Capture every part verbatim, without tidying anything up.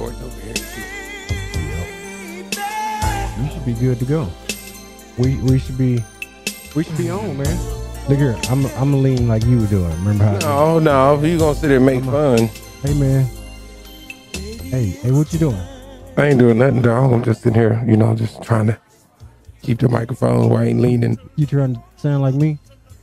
Jordan over here. You should be good to go. We we should be we should be on, man. Look here, I'm I'm gonna lean like you were doing. Remember how? No, no, you gonna sit there and make fun. Hey man. Hey, hey, what you doing? I ain't doing nothing, dog. I'm just sitting here, you know, just trying to keep the microphone while I ain't leaning. You trying to sound like me?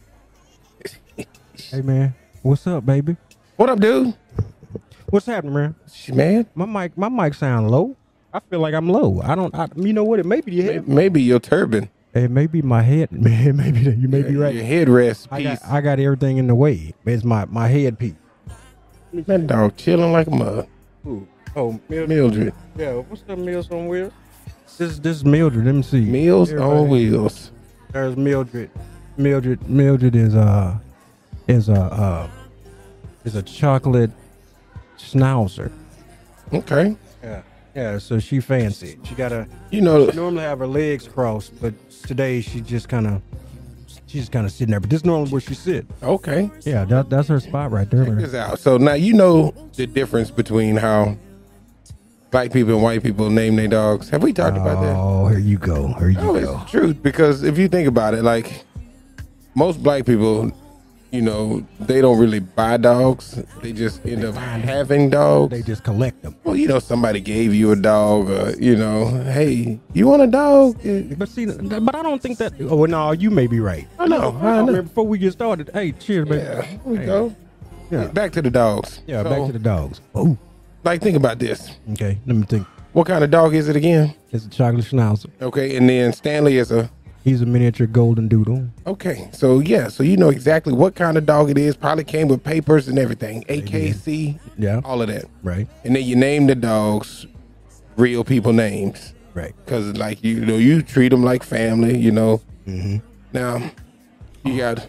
Hey man, what's up, baby? What up, dude? What's happening, man? She man? My mic, my mic sound low. I feel like I'm low. I don't. I, you know what? It may be your head. Maybe, maybe your turban. It may be my head. Man, maybe you may be right. Your headrest I piece. got, I got everything in the way. It's my my head piece. That dog chilling like a mug. Ooh. Oh, Mildred. Mildred. Yeah, what's the Meals on Wheels? This this is Mildred. Let me see. Meals Everybody. on Wheels. There's Mildred. Mildred. Mildred is uh is a uh is a chocolate schnauzer. Okay. Yeah. Yeah. So she fancy. She got a. You know. She normally have her legs crossed, but today she just kind of. She's kind of sitting there, but this is normally where she sit. Okay. Yeah, that, that's her spot right there. Check this out. So now you know the difference between how black people and white people name their dogs. Have we talked about that? Oh, here you go. Here you No, go. it's true, because if you think about it, like most black people, you know, they don't really buy dogs. They just end up having dogs. They just collect them. Well, you know, somebody gave you a dog, or, you know, hey, you want a dog? But see, but I don't think that. Oh, no, you may be right. I know. I know. Before we get started, hey, cheers, baby. Yeah, here we Hey. go. Yeah. Back to the dogs. Yeah, So, back to the dogs. Oh, like, think about this. okay. Let me think. What kind of dog is it again? It's a chocolate schnauzer. Okay, and then Stanley is a. He's a miniature golden doodle. Okay, so yeah, so you know exactly what kind of dog it is. Probably came with papers and everything. A K C, Yeah. all of that. Right. And then you name the dogs real people names. Right. Because, like, you know, you treat them like family, you know. Mm-hmm. Now, you got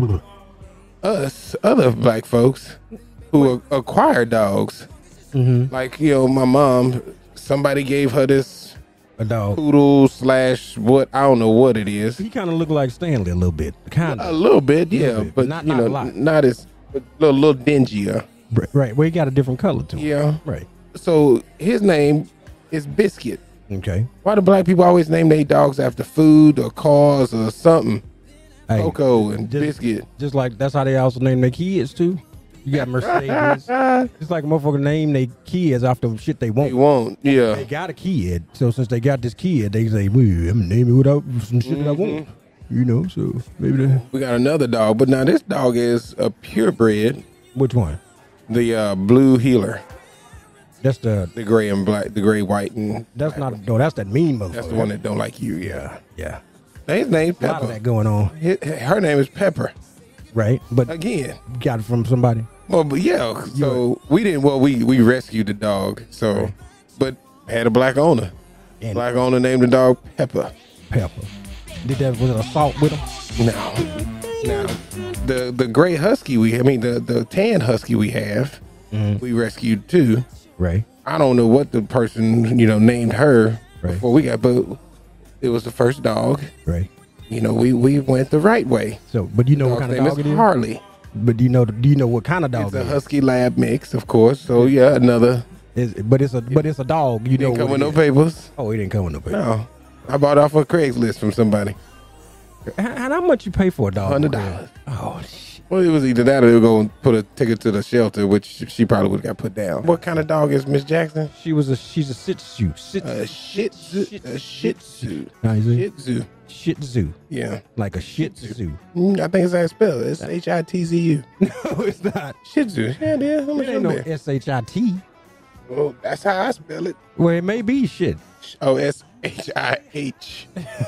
us, other black folks, who a- acquire dogs. Mm-hmm. Like, you know, my mom, somebody gave her this A dog. poodle slash what, I don't know what it is. He kind of looked like Stanley a little bit. Kind A of. little bit, yeah, Little bit, but not- you not know, a lot. not as a little, little dingier. Right. Right. Well, he got a different color to him. Yeah. Right. So his name is Biscuit. Okay. Why do black people always name their dogs after food or cars or something? Hey, Coco and just- Biscuit. Just like that's how they also name their kids too. You got Mercedes. It's like a motherfucker name their kids after shit they want. They won't. Yeah. They got a kid, so since they got this kid, they say, "Well, I'm gonna name it without some shit that I want." You know, so maybe the We got another dog, but now this dog is a purebred, which one? the uh, blue healer, That's the the gray and black, the gray, white, and that's not no, that's that mean motherfucker. that's the one that don't like you. Yeah. Yeah, His name's a lot of Pepper. that going on, His- Her name is Pepper. right? But Again. got it from somebody. Well, but yeah. So we didn't. Well, we we rescued the dog. So, but had a black owner. And Black owner named the dog Pepper. Pepper. Did that was it assault with him? Now, now, the the gray husky we, I mean the the tan husky we have, we rescued too. Right. I don't know what the person you know named her Right. before we got, but it was the first dog. Right. You know, we we went the right way. So, but you know what Dog's kind of name dog is it is? Harley. But do you know? Do you know what kind of dog It's it a is? husky lab mix, of course. So yeah, another. Is, but it's a but it's a dog. You know Didn't come what with it no is. papers. Oh, he didn't come with no paper. No, I bought off of Craigslist from somebody. And how much you pay for a dog? Hundred dollars. Oh shit. Well, it was either that or they were going to put a ticket to the shelter, which she probably would have got put down. What kind of dog is Miss Jackson? She was a she's a Shih Tzu. Shih A shit Tzu. A shit Tzu. Now, you see? Shih Tzu. Shih Tzu, Yeah. like a Shih Tzu. Mm, I think it's how it's spelled. It's H I T Z U. No, it's not. Shih Tzu. Yeah, it is. How much It ain't no is there? S H I T. Well, that's how I spell it. Well, it may be shit. Oh, S H I H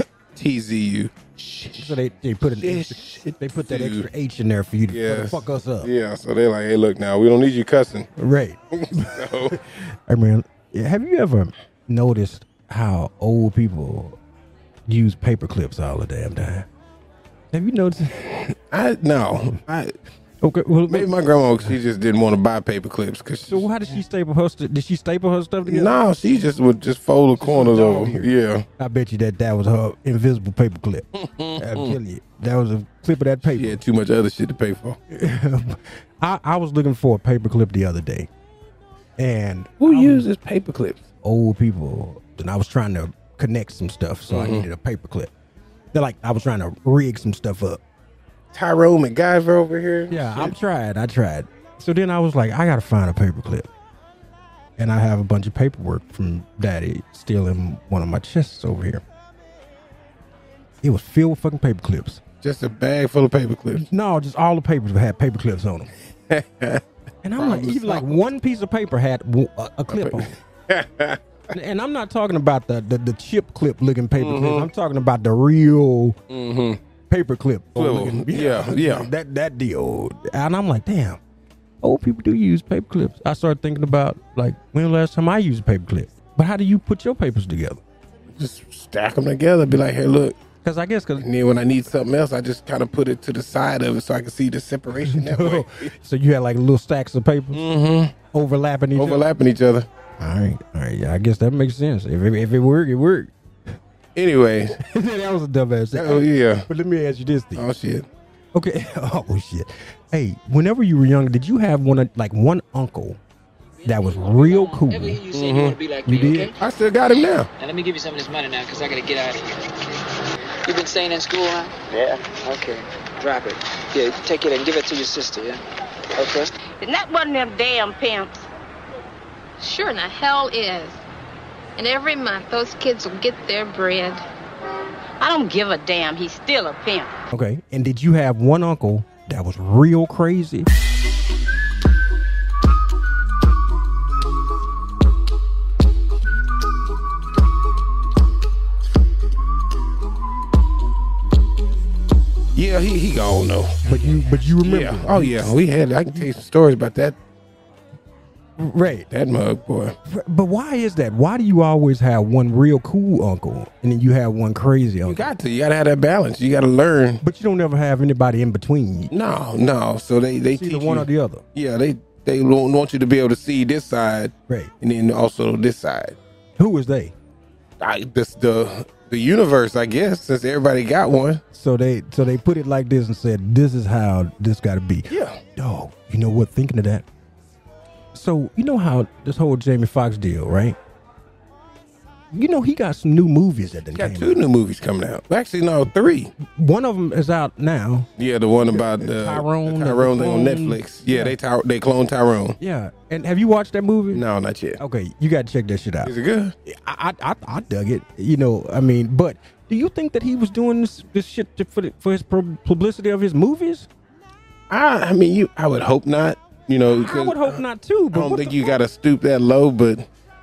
T Z U. So they, they put an extra, they put that extra H in there for you to Yes. fuck us up. Yeah, so they're like, hey, look now, we don't need you cussing. Right. So, I mean, have you ever noticed how old people use paper clips all the damn time? Have you noticed? I no. I Okay, well, maybe my grandma, she just didn't want to buy paper clips because so how did she staple her? St- did she staple her stuff together? no, she just would just fold the corners dog over. here. Yeah, I bet you that that was her invisible paper clip. I'm telling you, that was a clip of that paper. she had too much other shit to pay for. I, I was looking for a paper clip the other day, And Who I was- uses paper clips? old people, and I was trying to connect some stuff, so Mm-hmm. I needed a paper clip. They're like, I was trying to rig some stuff up. Tyrone McGyver over here. Yeah, I tried. I tried. So then I was like, I gotta find a paper clip, and I have a bunch of paperwork from Daddy still in one of my chests over here. It was filled with fucking paper clips. Just a bag full of paper clips. No, just all the papers had paper clips on them. And I'm like, Problem even like solved. one piece of paper had w- a, a clip on it. And- And I'm not talking about the the, the chip clip looking paper Mm-hmm. clips. I'm talking about the real paper clip. Swivel. looking- Yeah, yeah. That that deal. And I'm like, damn, old people do use paper clips. I started thinking about like when the last time I used a paper clip. But how do you put your papers together? Just stack them together. Be like, hey, look. Because I guess because And then when I need something else, I just kind of put it to the side of it so I can see the separation that way. so you had like little stacks of papers Mm-hmm. overlapping each other. Overlapping each other. All right, all right. Yeah, I guess that makes sense. If it, if it worked, it worked. Anyways. That was a dumbass. Oh, yeah. But let me ask you this thing. Oh, shit. Okay. Oh shit. Hey, whenever you were younger, did you have one of like one uncle that was real cool? Ever hear you say you want to be like You me, did? okay? I still got him now. Now let me give you some of this money now, because I got to get out of here. You been staying in school, huh? Yeah. Okay. Drop it. Yeah, take it and give it to your sister, yeah? Okay. Isn't that one of them damn pimps? Sure in the hell is. And every month those kids will get their bread. I don't give a damn. He's still a pimp. Okay. And did you have one uncle that was real crazy? Yeah, he he gone though. But you but you remember. Yeah. Oh yeah. We had. I can tell you some stories about that Right. that mug boy. But why is that? Why do you always have one real cool uncle and then you have one crazy You uncle? got to. You got to have that balance. You got to learn. But you don't ever have anybody in between. No, no. So they they It's either teach one you, or the other. Yeah, they they want want you to be able to see this side, Right. and then also this side. Who is they? I this the the universe, I guess, since everybody got one. So they so they put it like this and said, this is how this got to be. Yeah. Dog, you know what? Thinking of that. So you know how this whole Jamie Foxx deal, right? You know he got some new movies that done Got came two out. new movies coming out. Actually, no, three. One of them is out now. Yeah, the one about the Tyrone, the Tyrone the thing on clone. Netflix. Yeah, Yeah. they ty- they cloned Tyrone. Yeah, and have you watched that movie? No, not yet. Okay, you got to check that shit out. Is it good? I, I I I dug it. You know, I mean, but do you think that he was doing this this shit to, for the, for his pu- publicity of his movies? I I mean, you. I would hope not. You know, I because would hope not too. I But don't what think the you fuck? got to stoop that low. But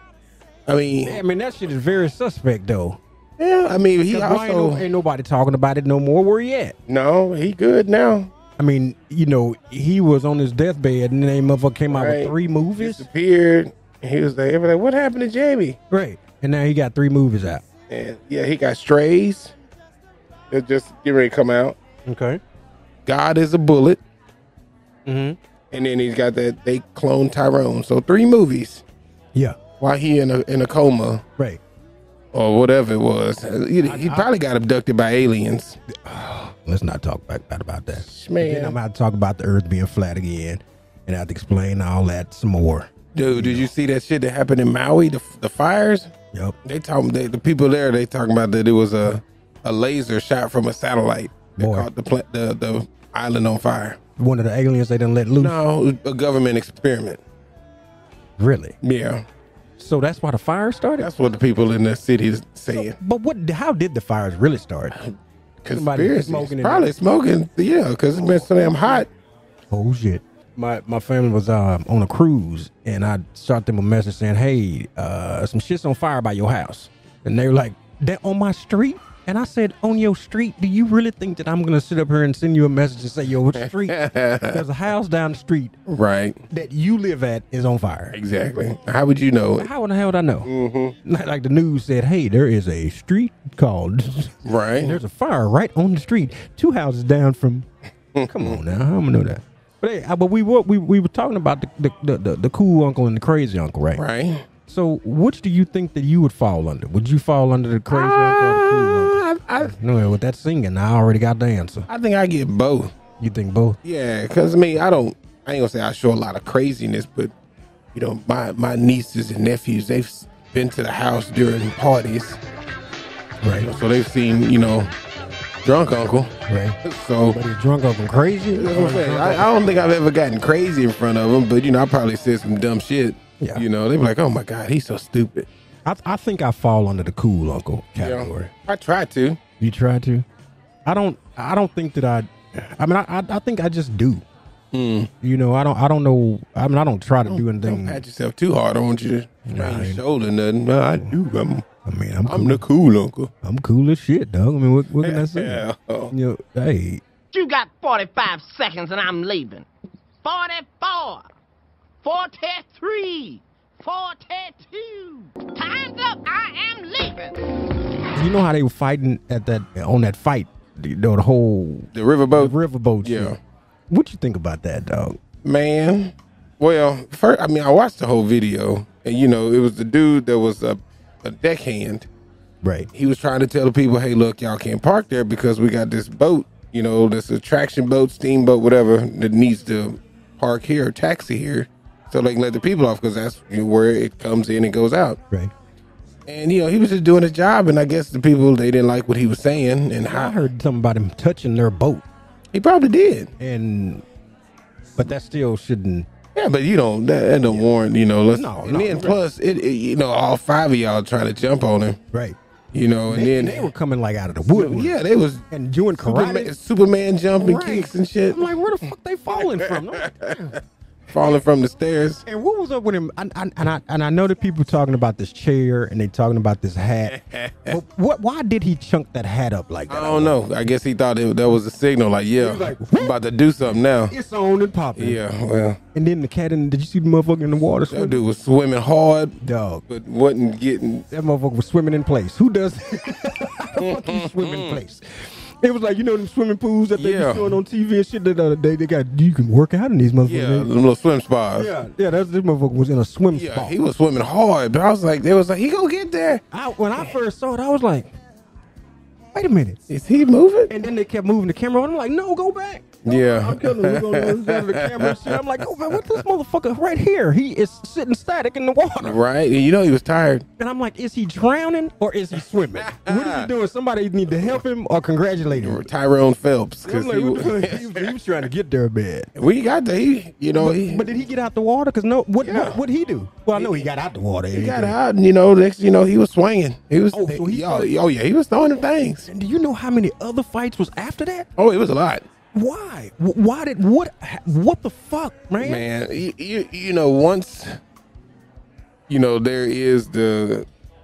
I mean, I mean, that shit is very suspect though. yeah. I mean, he 'Cause why ain't, also no, ain't nobody talking about it no more. Where he at? no. He good now. I mean, you know, he was on his deathbed and then motherfucker came out Right. with three movies. Disappeared. He was like, everybody, what happened to Jamie? Right. And now he got three movies out. And yeah, he got Strays. They're just getting ready to come out. Okay. God is a Bullet. Mm-hmm. And then he's got that they cloned Tyrone. So three movies Yeah. while he in a in a coma Right. or whatever it was. He, he probably got abducted by aliens. Let's not talk about, about, about that. Man. Then I'm about to talk about the earth being flat again. And I have to explain all that some more. Dude, did you see that shit that happened in Maui? The the fires? Yep. They talking they, the people there. They talking about that it was a a laser shot from a satellite that Boy. caught the pla- the the island on fire. One of the aliens they didn't let loose. No, it was a government experiment. Really? Yeah, So that's why the fire started? that's what the people in the city is saying. But what? How did the fires really start? Somebody Conspiracy. smoking in Probably smoking. Yeah, because it's been so damn hot. Oh shit! My my family was um, on a cruise, and I shot them a message saying, "Hey, uh, some shit's on fire by your house," and they were like, "That on my street?" And I said, "On your street? Do you really think that I'm gonna sit up here and send you a message and say your street? There's a house down the street Right. that you live at is on fire." Exactly. How would you know it? How in the hell would I know? Mm-hmm. Like, like the news said, "Hey, there is a street called." Right. And there's a fire right on the street, two houses down from. Come on now, I'm gonna know that. But hey, uh, but we were we, we were talking about the the, the the the cool uncle and the crazy uncle, right? Right. So, which do you think that you would fall under? Would you fall under the crazy uncle or the cool uncle? Uh, I, I, No, with that singing, I already got the answer. I think I get both. You think both? Yeah, because I mean, I don't, I ain't gonna say I show a lot of craziness, but you know, my my nieces and nephews, they've been to the house during parties, Right. you know, so they've seen, you know, drunk uncle. Right. So But he's drunk uncle crazy. that's what I'm saying. I, I don't think I've ever gotten crazy in front of them, but you know, I probably said some dumb shit. Yeah. You know, they be like, "Oh my God, he's so stupid." I, I think I fall under the cool uncle You know, category. I try to. You try to? I don't. I don't think that I. I mean, I. I, I think I just do. Mm. You know, I don't. I don't know. I mean, I don't try to do Don't anything. pat yourself too hard. I don't want you to Nah, strain I your ain't- shoulder, nothing. But I do. I'm, I mean, I'm. I'm cool. the cool uncle. I'm cool as shit, dog. I mean, what, what can I say? Yeah. You know, hey, You got forty-five seconds and I'm leaving. forty-four, forty-three, forty-two. Time's up. I am leaving. you know how they were fighting at that on that fight, you know, the whole The riverboat. the riverboat. Yeah. shit. What you think about that, dog? Man, well, first, I mean, I watched the whole video, and you know, it was the dude that was a, a deckhand. Right. He was trying to tell the people, "Hey, look, y'all can't park there because we got this boat, you know, this attraction boat, steamboat, whatever, that needs to park here or taxi here, so they can let the people off because that's you know, where it comes in and goes out." Right. And you know, he was just doing his job, and I guess the people they didn't like what he was saying, and I how heard something about him touching their boat, he probably did. and but that still shouldn't. Yeah, but you don't. That, that don't warrant. You know. Let's, No, and no, then right. plus, it, it. You know, all five of y'all trying to jump on him. Right. You know, and They, then they were coming like out of the wood. yeah, they was And doing Superman, karate. Superman jumping Right. kicks and shit, I'm like, where the fuck they falling from? I'm like, damn. falling from the stairs. And what was up with him? I, I, and I and I know that people talking about this chair and they talking about this hat. But what? Why did he chunk that hat up like that? I don't know. I guess he thought it, that was a signal. Like, yeah, like, I'm about to do something now. It's on and popping. Yeah, well, And then the cat in. Did you see the motherfucker in the water that swimming? dude was swimming hard, Dog. but wasn't getting. That motherfucker was swimming in place. Who does? How the fuck you swim in place? It was like, you know, them swimming pools that they Yeah. be showing on T V and shit the other day. They got, you can work out in these motherfuckers. Yeah, them little swim spas. yeah, yeah. That's this motherfucker was in a swim Yeah, spot. he was swimming hard, but I was like, they was like, he gonna get there. I, when I first saw it, I was like, wait a minute. Is he moving? And then they kept moving the camera on. I'm like, no, go back. No, Yeah. I'm telling you, we're going to the camera and shit. I'm like, go back. What's this motherfucker right here? He is sitting static in the water. Right, and you know he was tired. And I'm like, is he drowning or is he swimming? What is he doing? Somebody need to help him or congratulate him. Tyrone Phelps, I'm because like, he, what the wa- fuck? he, was, he was trying to get there bad. we got there. He, you know, he, But did he get out the water? Because no, what Yeah. what would he do? Well, I know he got out the water. he got out, and you know, next, you know, he was swinging. He was, Oh, so he oh, started- oh yeah, he was throwing them things. And do you know how many other fights was after that? Oh, it was a lot. Why? Wh- Why did what? What the fuck, man? Man, you, you, you know, once, you know, there is the,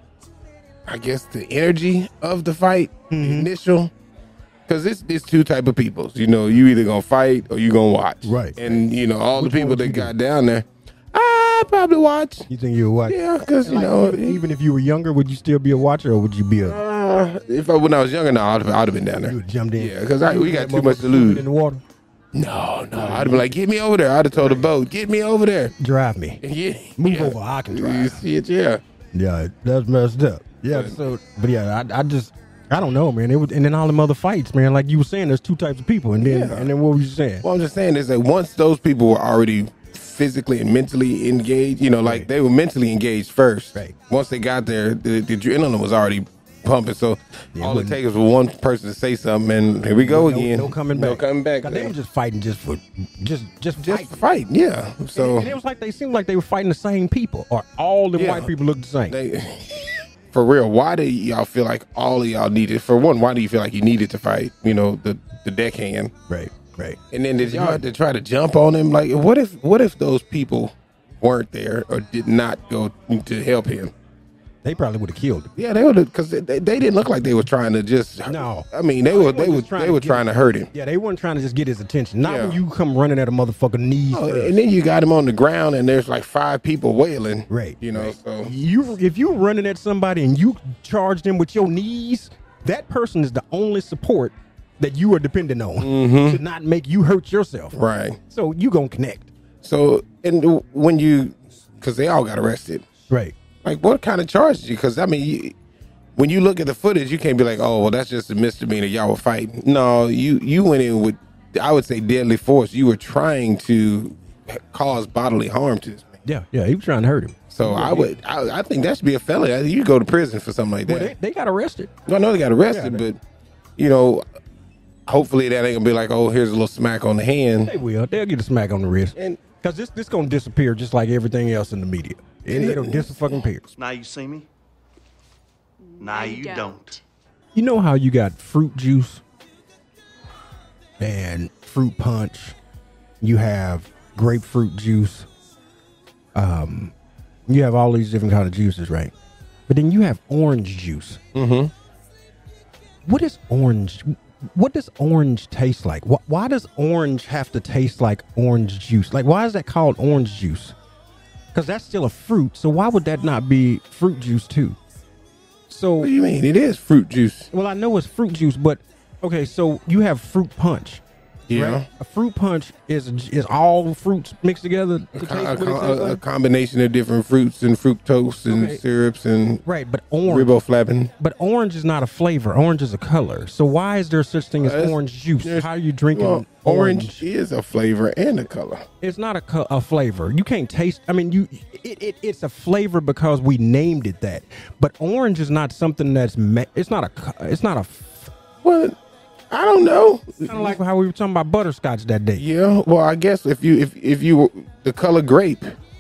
I guess, the energy of the fight, Mm-hmm. the initial, because it's, it's two type of people. You know, you either going to fight or you going to watch. Right. And, you know, all Which the one people would that you do? got down there, I probably watch. You think you would watch? Yeah, because, you Like, know, even, even if you were younger, would you still be a watcher, or would you be a? uh, if I, when I was younger, no, I'd, I'd have been down You there. would jumped in. Yeah, 'cause I- You we that got too much to motherfucker swimming lose. in the water. No, no, I'd have been like, get me over there. I'd have told the boat, get me over there. Drive me. Yeah. Move yeah. over. I can You drive. see it, yeah. Yeah, that's messed up. Yeah. But- So, but yeah, I, I just, I don't know, man. It was, and then all them other fights, man. Like you were saying, there's two types of people, and then, Yeah. and then what were you saying? Well, I'm just saying is that once those people were already physically and mentally engaged, you know, like Right. they were mentally engaged first. Right. Once they got there, the, the adrenaline was already pumping. So Yeah, all it wouldn't- takes was for one person to say something, and here we go no, again. no coming back. No coming back. God, they were just fighting just for, just, just, just fighting. fight, yeah. So and it was like they seemed like they were fighting the same people, or all the Yeah. white people looked the same. they, for real, why do y'all feel like all of y'all needed? For one, why do you feel like you needed to fight? You know, the the deckhand. right, right. And then did y'all have to try to jump on him? Like, what if what if those people weren't there or did not go to help him? They probably would have killed him. Yeah, they would because they, they didn't look like they were trying to just. No. I mean they No, were they they wasn't were just trying they to were get- trying to hurt him. Yeah, they weren't trying to just get his attention. Not Yeah. when you come running at a motherfucker knees Oh, first. and then you got him on the ground and there's like five people wailing. Right. You know, right. so you if you running at somebody and you charge them with your knees, that person is the only support that you are dependent on to not make you hurt yourself. Mm-hmm. right. So you gonna connect. So and when you, because they all got arrested. Right. Like, what kind of charge did you? Because, I mean, you, when you look at the footage, you can't be like, oh, well, that's just a misdemeanor. Y'all were fighting. No, you, you went in with, I would say, deadly force. You were trying to cause bodily harm to this man. Yeah, yeah, he was trying to hurt him. So yeah, I would, I, I think that should be a felony. You go to prison for something like that. Well, they, they got arrested. No, no, they got arrested, Yeah, they- but you know, hopefully that ain't gonna be like, oh, here's a little smack on the hand. They will. They'll get a smack on the wrist. And Because this this gonna disappear just like everything else in the media. It, it'll disappear. Now you see me? Now you don't. You know how you got fruit juice and fruit punch. You have grapefruit juice. Um, you have all these different kind of juices, right? But then you have orange juice. Mm-hmm. What is orange? What does orange taste like? Why, why does orange have to taste like orange juice? Like, why is that called orange juice? Because that's still a fruit. So why would that not be fruit juice too? So What do you mean? It is fruit juice. well, I know it's fruit juice, but okay. So you have fruit punch. Yeah. Right? A fruit punch is is all fruits mixed together to A, taste co- what it a, tastes a like? combination of different fruits and fructose and Okay. syrups and Right, but orange. riboflavin. But orange is not a flavor. Orange is a color. So why is there such thing as Uh, it's- orange juice? there's- How are you drinking Well, orange? orange is a flavor and a color. It's not a, co- a flavor. You can't taste. I mean, you. It, it it's a flavor because we named it that. But orange is not something that's. Ma- it's not a. co- It's not a. F- Well, I don't know. kind of like how we were talking about butterscotch that day. Yeah. Well, I guess if you if if you the color grape,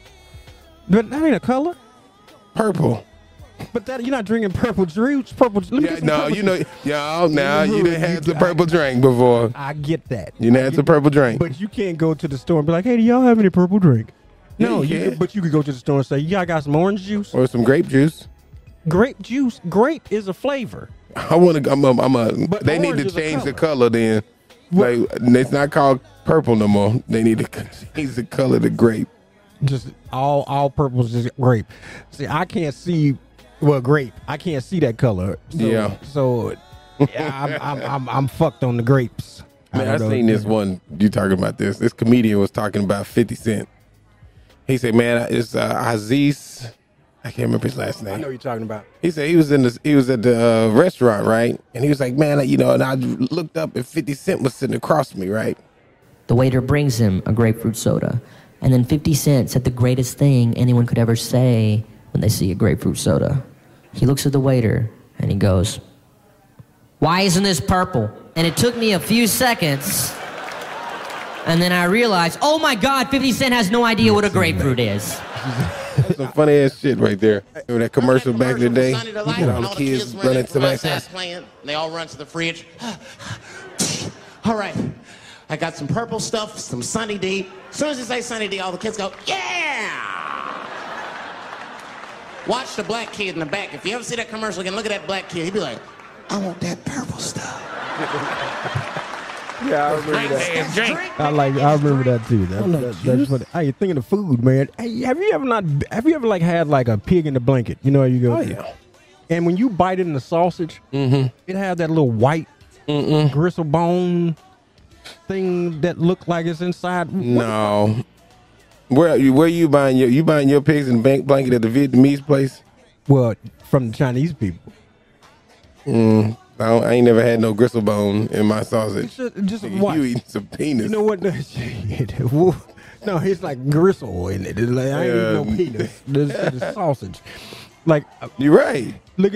But that ain't a color. purple. But that you're not drinking purple juice. Purple. Let me Yeah, get some no, purple you know, juice. y'all now you done had You- the purple drink before. I get that. You done had the purple drink. But you can't go to the store and be like, "Hey, do y'all have any purple drink?" Yeah, No, you you can. could, but you could go to the store and say, "Yeah, I got some orange juice." Or some grape juice. Grape juice. Grape is a flavor. I want to. I'm a. I'm a But they need orange to is a change the color. color then. Like it's not called purple no more. They need to change the color to grape. Just all all purple is just grape. See, I can't see. Well, grape. I can't see that color. So, Yeah. So, yeah, I'm, I'm I'm I'm fucked on the grapes. Man, I don't know. seen this one. You talking about this? This comedian was talking about fifty Cent. He said, "Man, it's uh, Aziz. I can't remember his last I know name." what you're talking about. He said he was in this. He was at the uh, restaurant, right? And he was like, "Man, you know," and I looked up and fifty Cent was sitting across from me, right? The waiter brings him a grapefruit soda. And then fifty Cent said the greatest thing anyone could ever say when they see a grapefruit soda. He looks at the waiter and he goes, "Why isn't this purple?" And it took me a few seconds. And then I realized, oh my God, fifty Cent has no idea what a grapefruit is. That's some funny ass shit right there. Remember that commercial back in the day? Sunny You Delight, got all and the kids running to from the outside back. playing. They all run to the fridge. All right, I got some purple stuff, some Sunny D. As soon as you say Sunny D, all the kids go, yeah! Watch the black kid in the back. If you ever see that commercial again, look at that black kid. He'd be like, I want that purple stuff. Yeah, I remember that. I like. I remember that too. That, that, that's funny. Hey, thinking of food, man. Hey, have you ever not? Have you ever like had like a pig in the blanket? You know how you go. Oh yeah. And when you bite into the sausage, Mm-hmm. it has that little white Mm-mm. gristle bone thing that look like it's inside. What- No. Where you where you buying your you buying your pigs in bank blanket at the Vietnamese place? Well, from the Chinese people. Mm, I, don't, I ain't never had no gristle bone in my sausage. Just, just Nigga, watch. you eating some penis? You know what? No, it's like gristle in it. It's like, I ain't eating no Yeah. penis. This is sausage. Like, You're right. look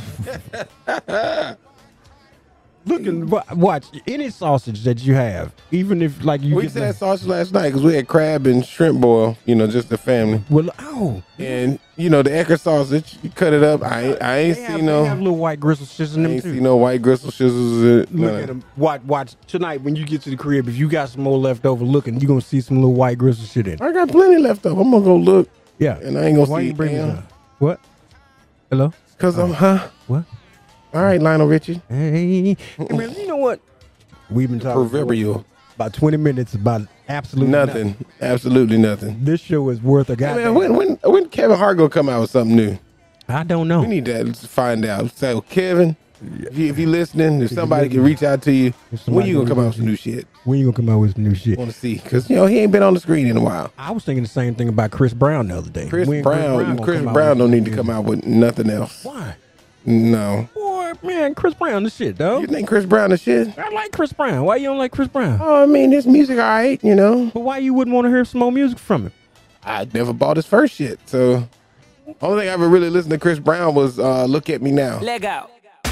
at look at wa- watch any sausage that you have, even if like you We get just had the, sausage last night because we had crab and shrimp boil. You know, just the family. well, oh, And you know the Ecker sausage, you cut it up. I ain't, I ain't they see have, no, they have little white gristle shits in I them ain't too. see no white gristle shizzles. in it. Look Nah. at them. Watch, watch tonight when you get to the crib. If you got some more left over, looking, you gonna see some little white gristle shit in it. I got plenty left over. I'm gonna go look, Yeah, and I ain't gonna Why see you bring damn. this up? What? Hello? Cause I'm huh. What? All right, Lionel Richie. Hey, hey man, you know what? We've been talking Proverbial. for about twenty minutes about absolutely Nothing. nothing. Absolutely nothing. This show is worth a Hey, goddamn. man, when when when Kevin Hart gonna come out with something new? I don't know. We need to find out. So Kevin, if you if you listening, if somebody can reach out to you, If when somebody you gonna can come out reach with some new shit? When you gonna come out with some new shit? Want to see? Cause you know he ain't been on the screen in a while. I was thinking the same thing about Chris Brown the other day. Chris When Brown, gonna Chris come out Brown with don't some need to new come music? out with nothing else. Why? No. Boy, man, Chris Brown, the shit, though. You think Chris Brown is shit? I like Chris Brown. Why you don't like Chris Brown? Oh, I mean, his music, all right, you know. But why you wouldn't want to hear some more music from him? I never bought his first shit. So only thing I ever really listened to Chris Brown was uh, Look at Me Now. Leg out.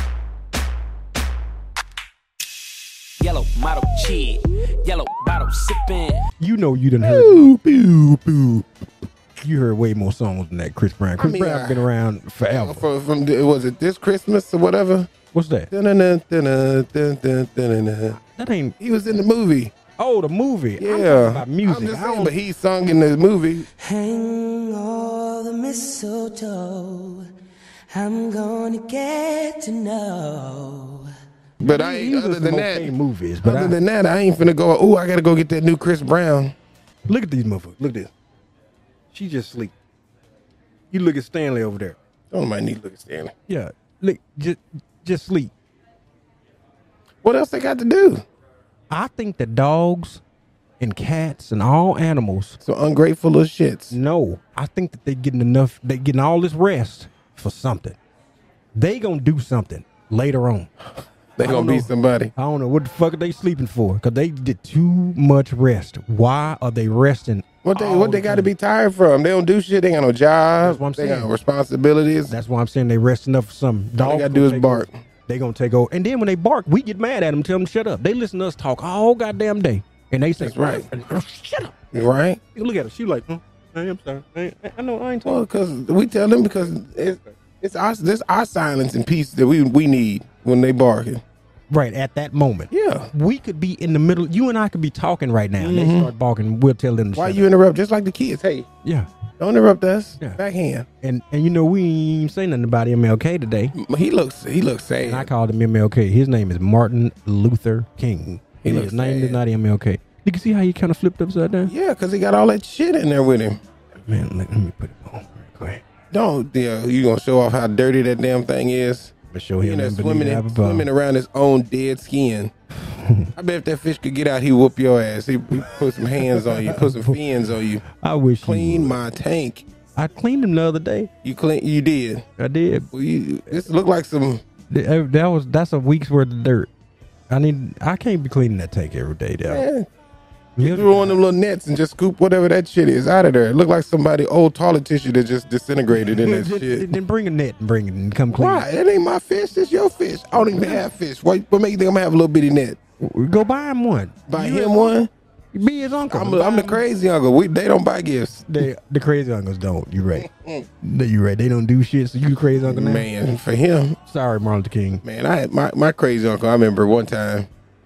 Yellow model cheat. Yellow bottle sipping. You know you done heard. Boo, boo, boo. You heard way more songs than that Chris Brown. Chris I mean, Brown I- been around forever. From, from the, was it This Christmas or whatever? What's that? Dun-dun-dun, dun-dun, dun-dun, dun-dun. That ain't. He was in the movie. Oh, the movie. I'm talking Yeah. about music. I'm just I saying, don't- but he sung in the movie. Hang all the mistletoe. I'm gonna get to know. But I He ain't, was in other some than okay that, movies, but other I- than that, I ain't finna go, oh, I gotta go get that new Chris Brown. Look at these motherfuckers. Look at this. She just sleep. You look at Stanley over there. Don't mind need to look at Stanley. Yeah. Look, just just sleep. What else they got to do? I think that dogs and cats and all animals. So ungrateful as shits. No, I think that they getting enough. They getting all this rest for something. They gonna do something later on. They I gonna don't be know. somebody. I don't know what the fuck are they sleeping for? Cause they did too much rest. Why are they resting? What they all what they the got to time? be tired from? They don't do shit. They got no job. That's what I'm they saying. got responsibilities. That's why I'm saying they resting up for something. All they Dogs gotta do gonna is take bark. over. They gonna take over, and then when they bark, we get mad at them, tell them to shut up. They listen to us talk all goddamn day, and they say, That's right. Shut up. Right? Look at her. She like, huh? I am sorry. I, ain't- I know I ain't Well, talking. because we tell them because it's it's our this our silence and peace that we we need when they barking. Right at that moment. Yeah. We could be in the middle. You and I could be talking right now. And they start barking. We'll tell them to Why shut you up. interrupt? Just like the kids. Hey, Yeah. don't interrupt us. Yeah. Backhand. And and you know we ain't say nothing about M L K today. He looks he looks And I sad. called him M L K. His name is Martin Luther King. He His looks name is sad. not M L K. You can see how he kind of flipped upside down. Yeah, because he got all that shit in there with him. Man, let, let me put it on real quick. Don't yeah, you gonna show off how dirty that damn thing is? I'm gonna show You him. know, and believe swimming I in, have a ball. swimming around his own dead skin. I bet if that fish could get out, he whoop your ass. He, he put some hands on you, put some fins on you. I wish he Clean would. my tank. I cleaned him the other day. You clean. You did. I did. Well, you, this look like some. Th- uh, That was that's a week's worth of dirt. I need. I can't be cleaning that tank every day. Though. Man, you threw on them little nets and just scoop whatever that shit is out of there. It look like somebody old toilet tissue that just disintegrated in that Then- shit. Then bring a net and bring it and come clean. Why? It ain't my fish. It's your fish. I don't even have fish. What, what make you think I'm gonna have a little bitty net? it. Go buy him one. Buy You him his one. uncle. Be his uncle. I'm, Buy I'm the him- crazy uncle. We they don't buy gifts. They, the crazy uncles don't. You're right. You're right. They don't do shit. So you the crazy uncle now? Man, for him, Sorry, Martin Luther King. man, I had my, my crazy uncle. I remember one time,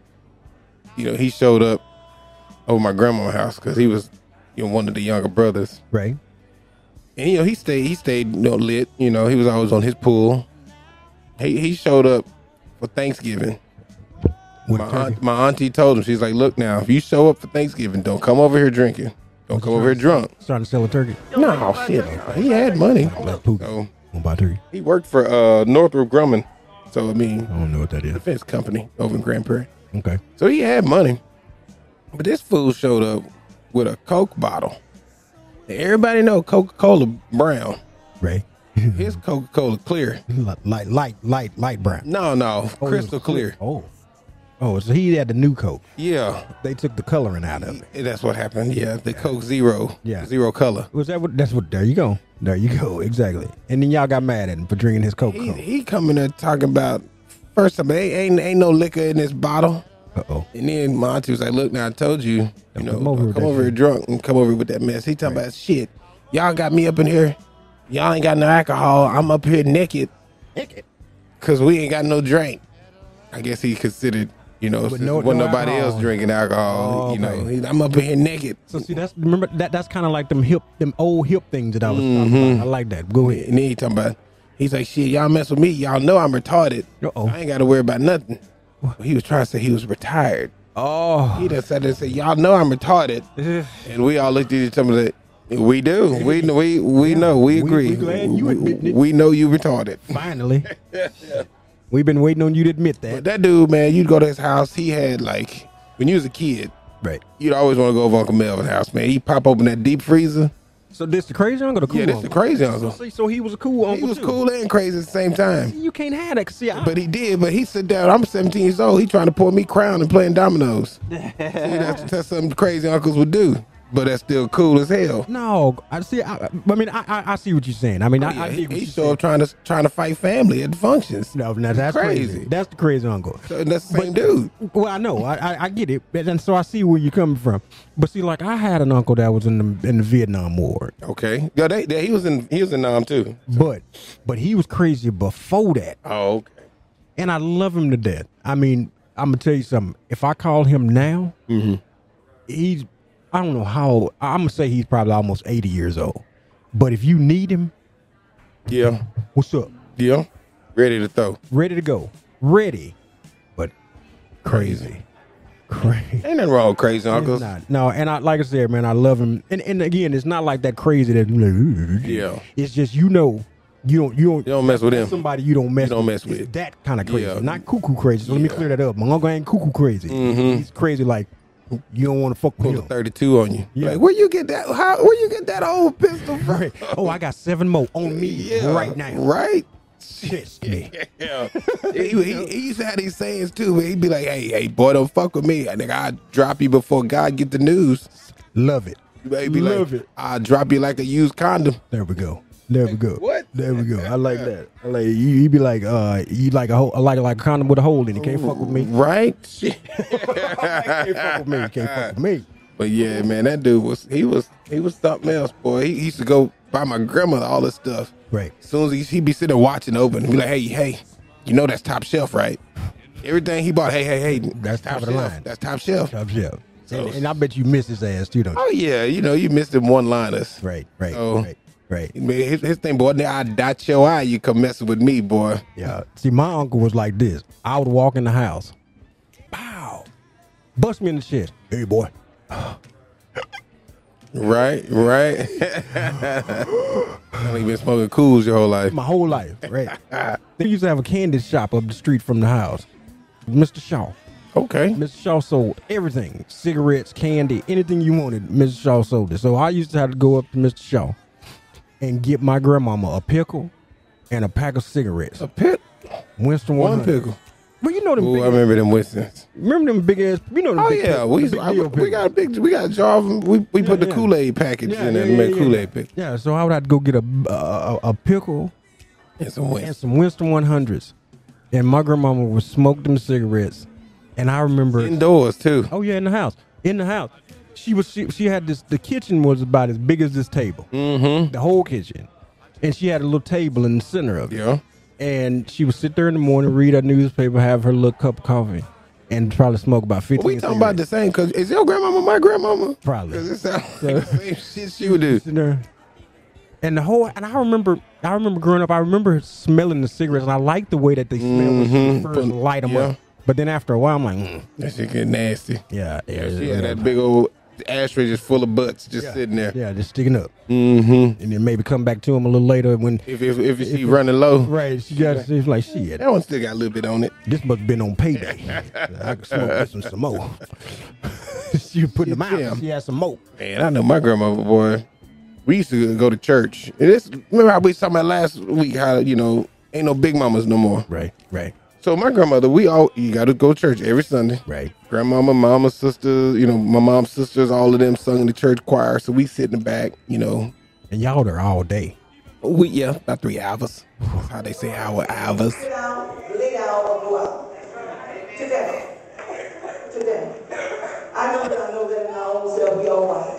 you know, he showed up over my grandma's house because he was, you know, one of the younger brothers. Right. And you know, he stayed, he stayed, you know, lit. You know, he was always on his pool. He he showed up for Thanksgiving. With My turkey. aunt, my auntie told him, she's like, look now, if you show up for Thanksgiving, don't come over here drinking. Don't come over here drunk. Starting to sell a turkey. No, shit. He had money. Like Pookie. So Gonna buy turkey. he worked for uh, Northrop Grumman. So, I mean, I don't know what that is. defense company over in Grand Prairie. Okay. So he had money. But this fool showed up with a Coke bottle. And everybody know Coca-Cola brown. Right. His Coca-Cola clear. Light, light, light, light brown. No, no, Oh, it crystal was clear. Oh. Oh, so he had the new Coke. Yeah, They took the coloring out of it. that's what happened. Yeah, the Coke Zero. Yeah. Zero color. Was that what? That's what. There you go. There you go. Exactly. And then y'all got mad at him for drinking his Coke. He, he coming there talking about, first of all, ain't, ain't no liquor in this bottle. Uh oh. And then my auntie was like, look, now I told you, you Don't know, come over don't with come that over here shit. drunk and come over with that mess. He talking about shit. Y'all got me up in here. Y'all ain't got no alcohol. I'm up here naked. Naked. Cause we ain't got no drink. I guess he considered, you know, since no- when no nobody alcohol. else drinking alcohol, Oh, you know, okay. he- I'm up in here naked. So see, that's remember that that's kind of like them hip, them old hip things that I was Mm-hmm. talking about. I like that. Go ahead. And then he talking about, he's like, shit, y'all mess with me. Y'all know I'm retarded. Uh-oh. I ain't got to worry about nothing. He was trying to say he was retired. Oh. He just said, and said, y'all know I'm retarded. And we all looked at each other and said, we do. We we we know. We We- agree. we glad you admitting it. We know you retarded. Finally. We've been waiting on you to admit that. But that dude, man, you'd go to his house. He had like, when you was a kid, Right. you'd always want to go over Uncle Melvin's house, man. He pop open that deep freezer. So this the crazy uncle, or the cool Yeah, this uncle? the crazy uncle. See, so he was a cool uncle. He was too. cool and crazy at the same time. You can't have that. 'cause See, I, But he did. But he sit down. I'm seventeen years old. He trying to pour me crown and playing dominoes. See, that's, that's something crazy uncles would do. but that's still cool as hell. No, I see. I, I mean, I, I I see what you're saying. I mean, Oh, I, yeah, I he, dig what he you're show saying. up trying to trying to fight family at the functions. No, now that's crazy. Crazy. That's the crazy uncle. So that's the same dude. Well, I know, I, I I get it, and so I see where you're coming from. But see, like I had an uncle that was in the in the Vietnam War. Okay, yeah, they, they, he was in he was in Nam too. But but he was crazy before that. Oh, okay. And I love him to death. I mean, I'm gonna tell you something. If I call him now, mm-hmm. he's I don't know how. I'm gonna say he's probably almost eighty years old. But if you need him, yeah, what's up? Yeah, ready to throw, ready to go, ready, but crazy, crazy. Ain't nothing wrong with crazy uncles. It's not. No, and I like I said, man, I love him. And and again, it's not like that crazy that like, yeah. It's just you know. You don't, you don't, you don't mess with him. Somebody you don't mess. You don't with. mess with. It's that kind of crazy, Yeah. not cuckoo crazy. So let me clear that up. My uncle ain't cuckoo crazy. Mm-hmm. He's crazy like you don't want to fuck with Pull him. a thirty-two on you. Yeah. Like, where you get that? How? Where you get that old pistol from? Right. Oh, I got seven more on me Yeah, right now. Right. Shit me. Yeah. he, he, he used to have these sayings too. But he'd be like, "Hey, hey, boy, don't fuck with me. I think I'll drop you before God get the news." Love it. He'd be Love like, it. I'll drop you like a used condom. There we go. There we go. What? There we go. I like that. I like you. You be like, uh, you like a hole, like like a condom with a hole in it. Can't fuck with me. Right? Can't fuck with me. Can't fuck with me. But yeah, man, that dude was he was he was something else, boy. He, he used to go buy my grandmother all this stuff. Right. As soon as he he'd be sitting there watching open, he'd be like, "Hey, hey, you know that's top shelf, right?" Everything he bought, hey, hey, hey, that's top of the shelf. line. That's top shelf. Top shelf. So, and, and I bet you miss his ass too, don't you? Oh yeah, you know you missed them one liners. Right. Right. So, right. Right. Man, his, his thing, boy, I dot your eye. You come messing with me, boy. Yeah. See, my uncle was like this. I would walk in the house. Pow. Bust me in the chest. Hey, boy. Right, right. I've been smoking cools your whole life. My whole life, right. They used to have a candy shop up the street from the house. Mister Shaw. Okay. Mister Shaw sold everything. Cigarettes, candy, anything you wanted, Mister Shaw sold it. So I used to have to go up to Mister Shaw and get my grandmama a pickle and a pack of cigarettes. A pick? Winston One one hundred. pickle. Well, you know them. Ooh, big I remember them Winstons. Remember them big ass? You know them. Oh big yeah, pickles, we the big I, deal we pickles. got a big we got a jar of them. We we Yeah, put the yeah. Kool Aid package Yeah, in there yeah, to make yeah, Kool yeah. Aid pickle. Yeah, so I would have to go get a a, a, a pickle and some Winston. and some Winston one hundreds, and my grandmama would smoke them cigarettes, and I remember Indoors too. Oh yeah, in the house, in the house. She was she, she had this. The kitchen was about as big as this table. Mm-hmm. The whole kitchen, and she had a little table in the center of it. Yeah. And she would sit there in the morning, read her newspaper, have her little cup of coffee, and probably smoke about fifteen. Well, we talking about the same because is your grandmama my grandmama? Probably. Because it sounds like the same shit she would do. There. And the whole, and I remember, I remember growing up. I remember smelling the cigarettes, and I liked the way that they smell when she Mhm. first light them Yeah. up. But then after a while, I'm like, mm. That shit get nasty. yeah, yeah, She yeah, had that big old ashtray just full of butts just yeah, sitting there. yeah, just sticking up, Mm-hmm. and then maybe come back to him a little later when, If if if she running low, right? She got, she's like, shit, that one still got a little bit on it. this must have been on payday. I could smoke this one some more. She put them out. Yeah. She had some more. Man, I know my grandmother, boy. We used to go to church. And this, remember how we was talking about last week how, you know, ain't no big mamas no more. Right, right, So my grandmother, we all, you got to go to church every Sunday. right. Grandmama, mama, sisters, you know, my mom's sisters, all of them sung in the church choir. So we sit in the back, you know. And y'all there all day. We, yeah, about three hours. That's how they say our hours. Lay down, lay down or go out. Today. Today. I know that I know that in my own self we all right.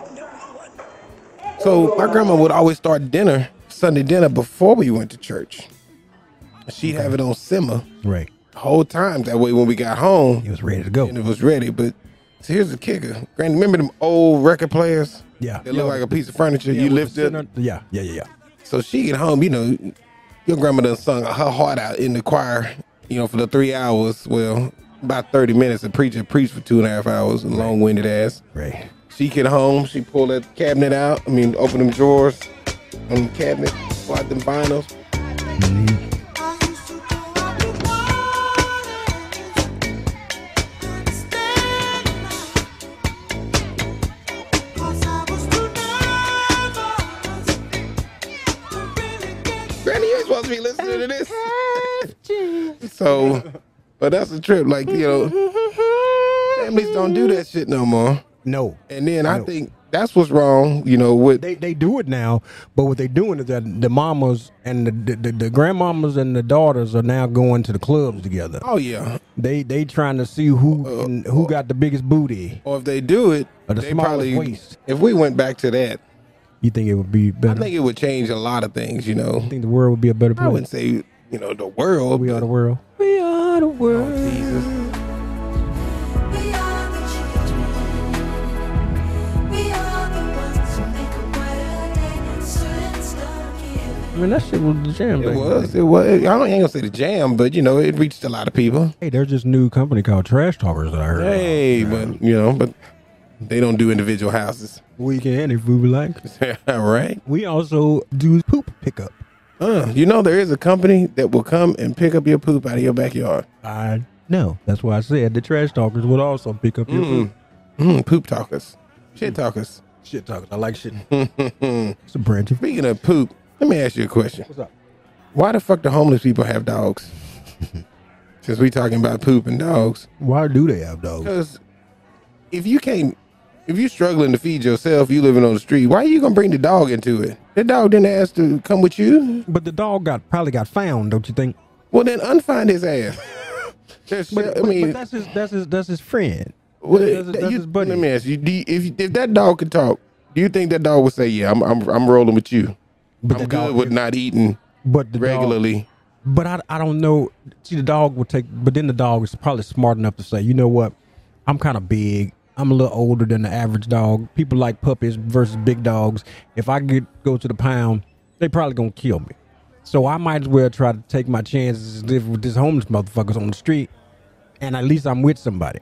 So my grandma would always start dinner, Sunday dinner, before we went to church. She'd have it on simmer Right. the whole time. That way when we got home, He was ready to go. and it was ready. But so here's the kicker. Granny, remember them old record players? Yeah. They look like a piece of furniture. Yeah, you with lift the it. center- Yeah, yeah, yeah, yeah. So she get home, you know, your grandma done sung her heart out in the choir, you know, for the three hours. Well, about thirty minutes. The preacher preached for two and a half hours, a long-winded ass. Right. She get home, she pull that cabinet out. I mean, open them drawers on the cabinet, pull out them vinyls. Granny, you ain't supposed to be listening to this. So, but that's a trip. Like, you know, families don't do that shit no more. No. And then I No. think That's what's wrong. You know what? They they do it now, but what they doing is that the mamas and the the, the, the grandmamas and the daughters are now going to the clubs together. Oh yeah. They they trying to see who uh, can, who got the biggest booty. Or if they do it, or the they smallest probably. waist. If we went back to that, you think it would be better? I think it would change a lot of things. You know. I think the world would be a better place. I wouldn't say you know the world. We but, are the world. We are the world. Oh, Jesus. I mean, that shit was the jam. It was. It was. I don't, ain't gonna say the jam, but you know, it reached a lot of people. Hey, there's this new company called Trash Talkers that I heard. Hey, about. but you know, but they don't do individual houses. We can if we would like. All right. We also do poop pickup. Uh, you know, there is a company that will come and pick up your poop out of your backyard. I know. That's why I said the Trash Talkers would also pick up your Mm. poop. Mm, poop talkers, shit talkers, shit talkers. I like shit. It's a branch of. Speaking of poop, let me ask you a question. What's up? Why the fuck do homeless people have dogs? Since we talking about poop and dogs. Why do they have dogs? Because if you can't, if you're struggling to feed yourself, you living on the street, why are you gonna bring the dog into it? The dog didn't ask to come with you. But the dog got probably got found, don't you think? Well, then unfind his ass. Just, But, I but- mean, but that's his that's his that's his friend. well, that's, that- that's you- his buddy. let me ask you: do you- if if that dog could talk, do you think that dog would say, "Yeah, I'm I'm I'm rolling with you"? But I'm the good dog with is- not eating But the regularly. Dog, but I I don't know. See, the dog would take. But then the dog is probably smart enough to say, you know what? I'm kind of big. I'm a little older than the average dog. People like puppies versus big dogs. If I get go to the pound, they probably gonna kill me. So I might as well try to take my chances and live with this homeless motherfuckers on the street, and at least I'm with somebody.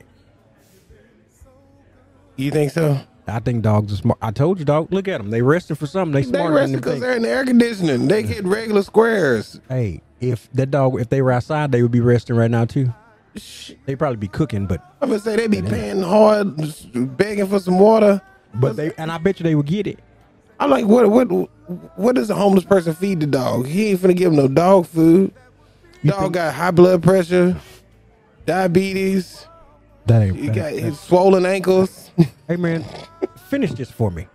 You think so? I think dogs are smart. I told you, dog. Look at them. They rested for something. They They smarter resting than because they they're in the air conditioning. They get regular squares. Hey, if that dog, if they were outside, they would be resting right now too. They probably be cooking, but I'm gonna say they be paying hard, just begging for some water. but they and I bet you they would get it. I'm like, what what what does a homeless person feed the dog? He ain't finna give him no dog food. Dog got high blood pressure, diabetes. That ain't. He that- got that's- his swollen ankles. Hey man, finish this for me.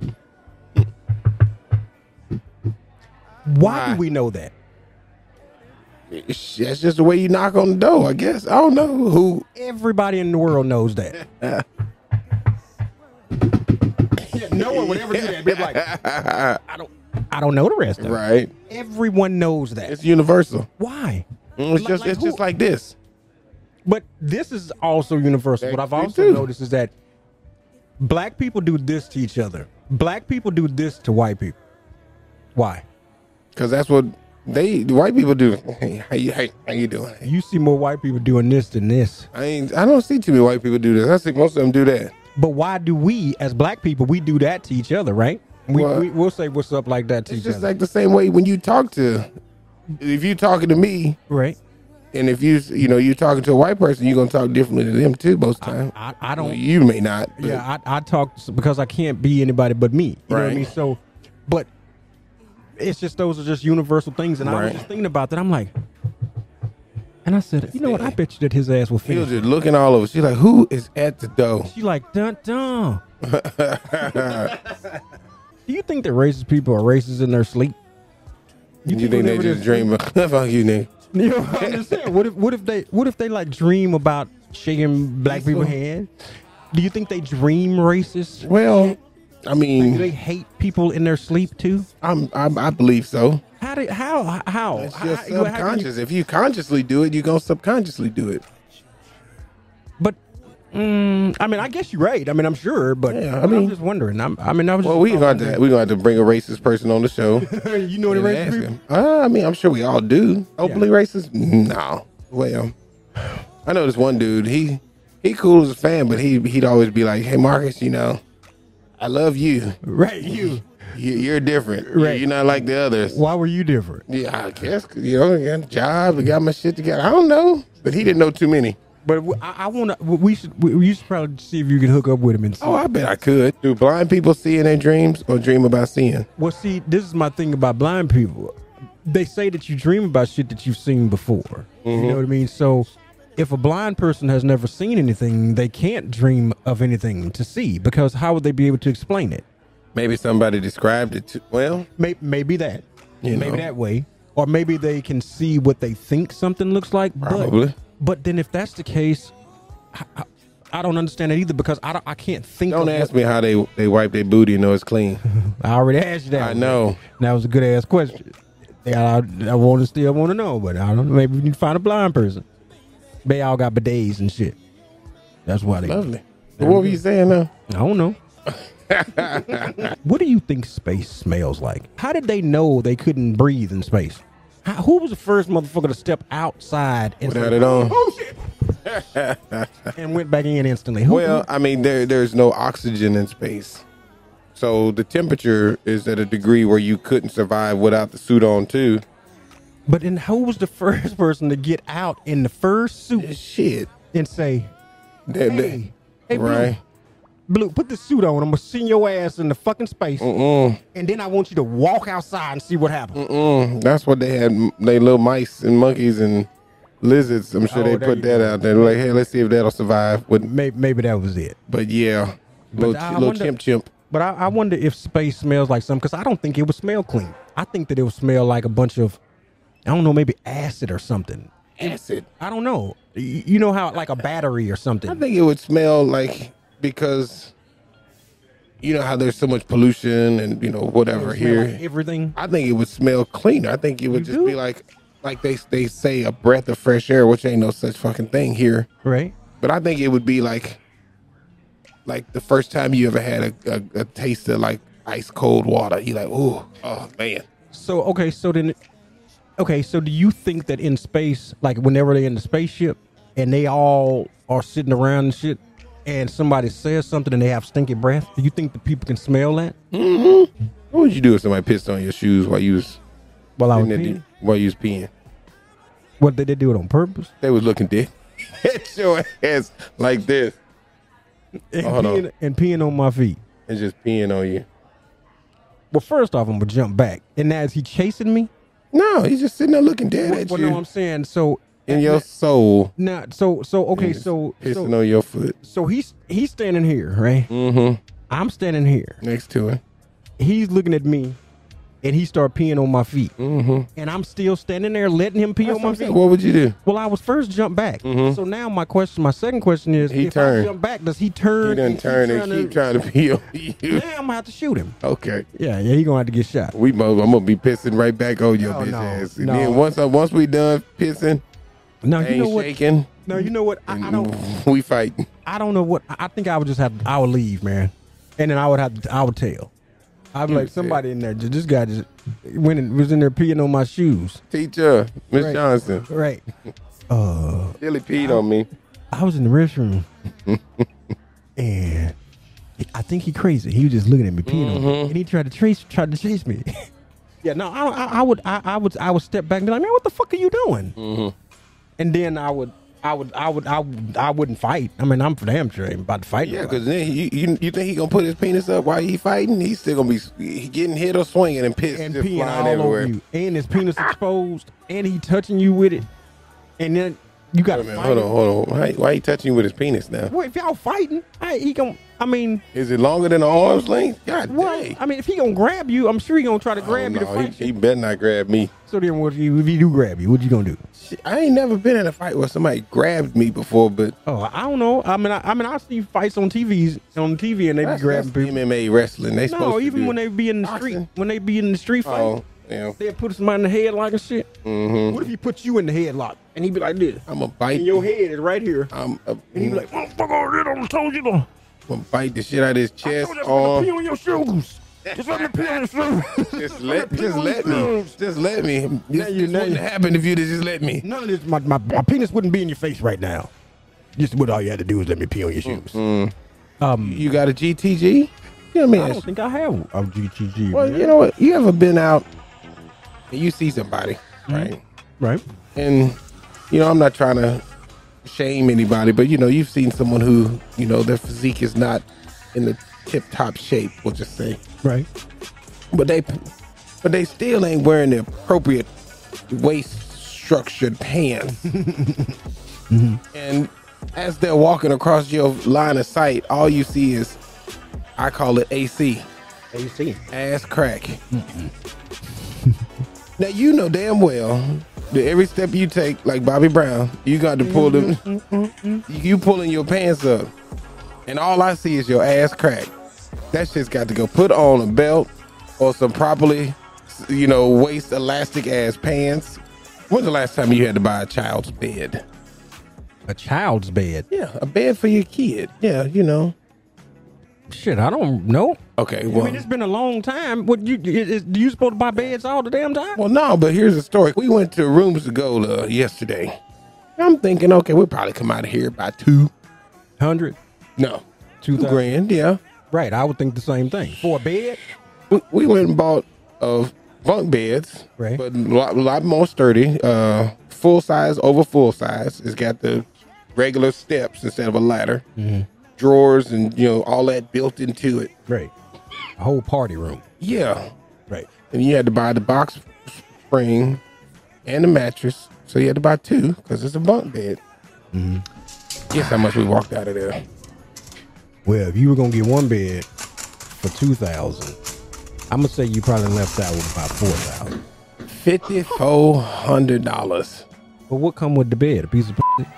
Why do we know that? That's just the way you knock on the door, I guess. I don't know who. Everybody in the world knows that. No one would ever do that. They're like, I don't, I don't know the rest of it. Right. Everyone knows that. It's universal. Why? Mm, It's Like- just like it's who- just like this. But this is also universal. What I've Me also too. noticed is that black people do this to each other. Black people do this to white people. Why? Because that's what they the white people do. Hey, how you hey, how you doing? You see more white people doing this than this. I ain't I don't see too many white people do this. I see most of them do that. But why do we, as black people, we do that to each other, right? We, Well, we we'll say what's up like that to It's each just other, like the same way when you talk to, if you talking to me, right? and if you you know you talking to a white person, you're gonna talk differently to them too most time. I, I don't. You may not. but- Yeah, I, I talk s- because I can't be anybody but me. You know what I Right. mean? So, but it's just those are just universal things, and I was Right. just thinking about that. I'm like, and I said, you know what? I bet you that his ass will He was finish. just looking all over. She's like, "Who is at the door?" She like dun dun. Do you think that racist people are racist in their sleep? You, think they whenever just they're dream of fuck you, nigga? You know what I'm saying? What if what if they what if they like dream about shaking black people's hand? Do you think they dream racist? Well, I mean, do they hate people in their sleep too? I'm, I'm I believe so. How do how how? It's how- just how- how can you- subconscious. If you consciously do it, you're gonna subconsciously do it. But mm, I mean, I guess you're right. I mean, I'm sure, but Yeah, I I mean- am just wondering. I'm, I mean, I was. Well, just we gonna have to we gonna have to bring a racist person on the show. you know the and racist ask people? him. Uh, I mean, I'm sure we all do. Openly racist? No. Well, I know this one dude. He he cool as a fan, but he he'd always be like, "Hey, Marcus, you know, I love you. Right, you. You- You're different. Right. You're not like the others." Why were you different? Yeah, I guess 'cause, you know, I got a job, I got my shit together. I don't know, but he didn't know too many. But w- I, I want to. We should. We, you should probably see if you can hook up with him and see. Oh, I bet I could. Do blind people see in their dreams or dream about seeing? Well, see, this is my thing about blind people. They say that you dream about shit that you've seen before. You know what I mean? So, if a blind person has never seen anything, they can't dream of anything to see because how would they be able to explain it? Maybe somebody described it to, well, maybe, maybe that, you maybe know. that way, or maybe they can see what they think something looks like. Probably. But, but then if that's the case, I, I, I don't understand it either because I don't, I can't think. Don't of ask what, me how they they wipe their booty and know it's clean. I already asked you that. I know. That was a good ass question. Yeah, I, I want to still want to know, but I don't know. Maybe we need to find a blind person. They all got bidets and shit. That's why they lovely. What were you saying now? I don't know. What do you think space smells like? How did they know they couldn't breathe in space? How, who was the first motherfucker to step outside and Without say, it on? "Oh shit," and went back in instantly? Who, Well, I mean, there there's no oxygen in space, so the temperature is at a degree where you couldn't survive without the suit on too. But then who was the first person to get out in the first suit? Shit, and say, They- "Hey, they- hey, Blue, right? Blue, put the suit on. I'm gonna send your ass in the fucking space, Mm-mm. and then I want you to walk outside and see what happens." Mm-mm. That's what they had. They little mice and monkeys and lizards. I'm sure Oh, they there put you that go. out there. Like, hey, let's see if that'll survive. With maybe, maybe that was it. But yeah, But little, I little wonder- chimp chimp. But I, I wonder if space smells like something, because I don't think it would smell clean. I think that it would smell like a bunch of, I don't know, maybe acid or something. Acid. I don't know. Y- You know how like a battery or something. I think it would smell like, because you know how there's so much pollution and you know whatever It would smell here. like everything. I think it would smell cleaner. I think it would You just do? be like, like they they say a breath of fresh air, which ain't no such fucking thing here. Right. But I think it would be like, like the first time you ever had a, a, a taste of like ice cold water. You like, ooh, oh man. So okay, so then, okay, so do you think that in space, like whenever they're in the spaceship and they all are sitting around and shit, and somebody says something and they have stinky breath, do you think the people can smell that? Mm-hmm. What would you do if somebody pissed on your shoes while you was While I was sitting there peeing? di- while you was peeing? What did they do it on purpose? They was looking dead. Hit your ass like this. And, Oh, hold on. peeing, and peeing on my feet. And just peeing on you. Well, first off, I'm gonna jump back. And now is he chasing me? No, he's just sitting there looking dead Well, at well, you. no, I'm saying so. In your soul. Now, so so okay, He's so pissing so, on your foot. so he's he's standing here, right? Mm-hmm. I'm standing here next to him. He's looking at me, and he started peeing on my feet. Mm-hmm. And I'm still standing there letting him pee That's on my what I'm feet. saying. What would you do? Well, I was first jump back. Mhm. So now my question, my second question is, He if turned. I jump back, does he turn? He done and keep turn and trying to- keep trying to pee on you. Now I'm gonna have to shoot him. Okay. Yeah, yeah, he gonna have to get shot. We both, I'm gonna be pissing right back on your Oh, bitch no, ass. And no. then once I, once we done pissing, No, ain't you know what? shaking, No, you know what? I, I don't. we fight. I don't know what. I I think I would just have. I would leave, man, and then I would have. To, I would tell. I'd be You like, would somebody in there. just- This guy just went and was in there peeing on my shoes. Teacher, Miss Right. Johnson. Right. Uh, Billy peed on me. I was in the restroom, and I think he crazy. He was just looking at me peeing on me, Mhm. and he tried to trace, tried to chase me. yeah, no, I, I, I would, I, I would, I would step back and be like, man, what the fuck are you doing? Mm-hmm. And then I would, I would, I would, I, would, I wouldn't fight. I mean, I'm for damn sure ain't about to fight. Yeah, nobody. because then you, you you think he gonna put his penis up while he fighting? He's still gonna be he getting hit or swinging and piss and just peeing flying all everywhere. over you, and his penis exposed, and he touching you with it, and then you got to Wait a minute, fight. hold on, hold on. Why, why he touching you with his penis now? Well, if y'all fighting, I, he gon' I mean, Is it longer than an arm's length? God what? dang. I mean, if he gonna grab you, I'm sure he gonna try to Oh, grab you to no, fight he, you. he better not grab me. So then, what if you, if he do grab you? What you gonna do? Shit, I ain't never been in a fight where somebody grabbed me before, but Oh, I don't know. I mean, I, I mean, I see fights on T Vs on T V, and they be that's, grabbing that's people. M M A wrestling. They supposed No, to even do. when they be in the street, when they be in the street fight, Oh, yeah. they put somebody in the headlock and shit. Mm-hmm. What if he put you in the headlock and he be like this? I'm gonna bite. And your head is right here, I'm uh, and he be like, "Motherfucker, I told you to." gonna bite the shit out of his chest. Pee Arm. on your shoes. Just let me pee on your shoes. Just let, just let me, just let me. This, Now you- this now wouldn't you- happen if you just let me. None of this. My, my my penis wouldn't be in your face right now. Just what all you had to do is let me pee on your shoes. Mm. Um, You got a G T G? You know what I I mean? don't think I have a G T G. Well, man. you know what? You ever been out and you see somebody, right? Right. And you know, I'm not trying to shame anybody, but you know, you've seen someone who, you know, their physique is not in the tip top shape, we'll just say. Right. But they but they still ain't wearing the appropriate waist structured pants. Mm-hmm. And as they're walking across your line of sight, all you see is, I call it A C. A C. Ass crack. Now you know damn well that every step you take, like Bobby Brown, you got to pull them. You pulling your pants up, and all I see is your ass crack. That shit's got to go. Put on a belt or some properly, you know, waist elastic ass pants. When's the last time you had to buy a child's bed? A child's bed? Yeah, a bed for your kid. Yeah, you know. Shit, I don't know. Okay, well, I mean, it's been a long time. What you is, do you supposed to buy beds all the damn time? Well, no, but here's the story. We went to Rooms to Go uh, yesterday. I'm thinking, okay, we'll probably come out of here by two hundred. No, two two grand. Yeah, right. I would think the same thing for a bed. We, we went and bought uh, bunk beds, right? But a lot, a lot more sturdy. Uh, full size over full size. It's got the regular steps instead of a ladder. Mm-hmm. Drawers and, you know, all that built into it. Right. A whole party room. Yeah. Right. And you had to buy the box spring and the mattress. So you had to buy two because it's a bunk bed. Mm-hmm. Guess how much we walked out of there? Well, if you were going to get one bed for two thousand dollars, I'm going to say you probably left out with about four thousand dollars. fifty-four hundred dollars. But what come with the bed? A piece of pussy?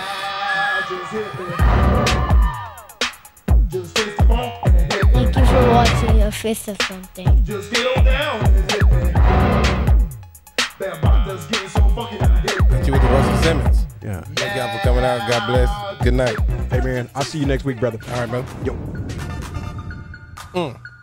Thank you for watching a fist of something. Just get on down. Hit you with the Russell Simmons. Yeah. Thank y'all for coming out. God bless. Good night. Hey, man. I'll see you next week, brother. All right, bro. Yo. Mm.